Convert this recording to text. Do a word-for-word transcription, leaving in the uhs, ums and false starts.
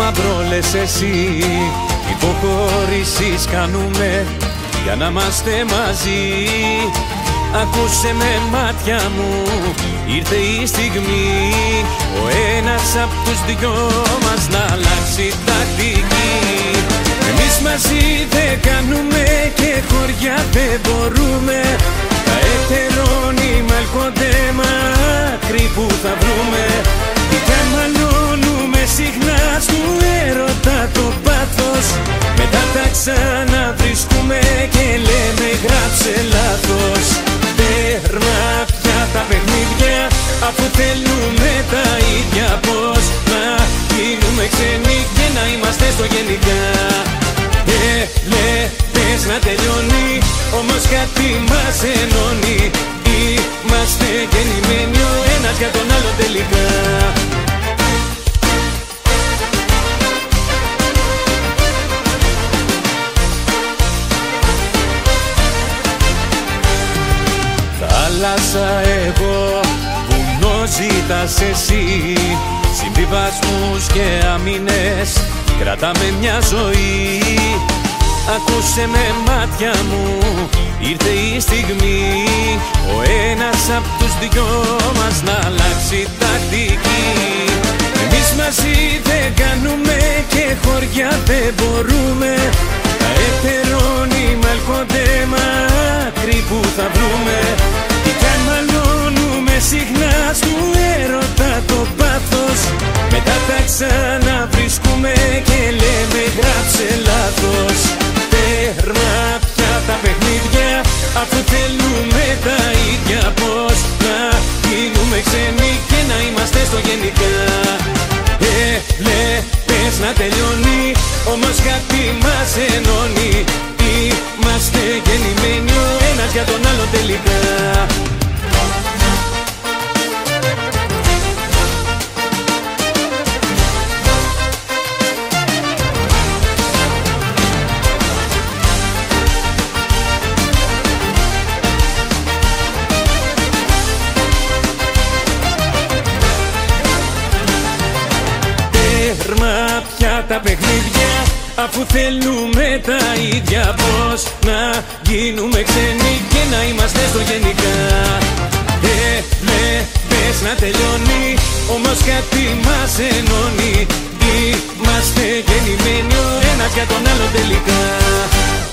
θα βρω, λες εσύ. Υποχωρήσεις κάνουμε για να είμαστε μαζί. Ακούσε με μάτια μου, ήρθε η στιγμή ο ένας απ' τους δυο μας να αλλάξει τακτική. Εμείς μαζί δεν κάνουμε και χωριά δεν μπορούμε. Τα ετερόνυμα ελκόνται μακρύ που θα βρούμε. Και μαλώνουμε συχνά στου έρωτα το πάθος. Μετά τα ξαναβρίσκουμε και λέμε γράψε λάθος. Τέρμα πια τα παιχνίδια, αφού θέλουμε τα ίδια. Πώς να γίνουμε ξένοι και να είμαστε στο γενικά. Έλεγες να τελειώνει, όμως κάτι μας ενώνει. Είμαστε γεννημένοι ο ένας για τον άλλο τελικά. Θάλασσα εγώ, βουνό ζητάς εσύ. Συμβιβασμούς και αμήνες κρατάμε μια ζωή. Ακούσε με μάτια μου, ήρθε η στιγμή ο ένας απ' τους δυο μας να αλλάξει τακτική. Εμείς μαζί δεν κάνουμε και χωριά δεν μπορούμε. Τα ετερόνυμα ελκόνται μακρύ που θα βρούμε. Και αν μαλώνουμε συχνά στου έρωτα το πάθος. Μετά τα ξαναβρίσκουμε και λέμε γράψε λάθος. Τέρμα πια τα παιχνίδια, αφού θέλουμε τα ίδια. Πώς να γίνουμε ξένοι και να είμαστε στο γενικά. Έλεγες να τελειώνει, όμως κάτι μας ενώνει. Είμαστε γεννημένοι ο ένας για τον άλλο τελικά. Τέρμα πια τα παιχνίδια, αφού θέλουμε τα ίδια. Πώς να γίνουμε ξένοι και να είμαστε στο γενικά. Έλεγες να τελειώνει, όμως κάτι μας ενώνει. Είμαστε γεννημένοι ο ένας για τον άλλο τελικά.